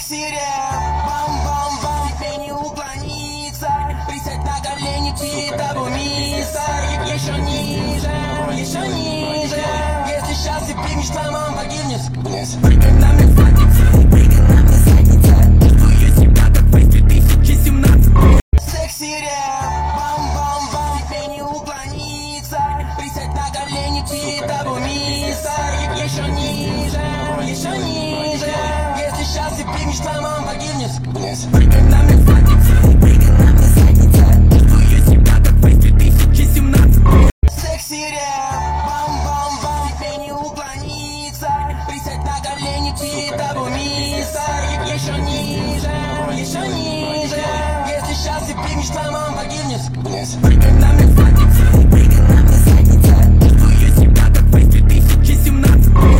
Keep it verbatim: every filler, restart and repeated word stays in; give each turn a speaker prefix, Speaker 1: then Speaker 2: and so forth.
Speaker 1: Секси рэп, бам-бам-бам, тебе не уклониться. Присядь на колени перед тобой, мистер. Еще ниже, еще ниже. Если сейчас ты примешь, твоя мама погибнет вниз. Прыгай на мне задница, прыгай на мне задница. Чувствую себя как в две тысячи семнадцатом. Секси рэп, бам-бам-бам, тебе не уклониться. Присядь на колени перед тобой, мистер. Еще ниже, еще ниже. Если сейчас ты примешь, твоя мама погибнет вниз. Прыгай на мне задница, прыгай на мне задница. Чувствую себя как в две тысячи семнадцатом. Секси рэп, бам-бам-бам, тебе не уклониться. Присядь на колени перед тобой, мистер. Еще ниже, еще ниже. Если сейчас ты примешь, твоя мама погибнет вниз. Прыгай на мне задница.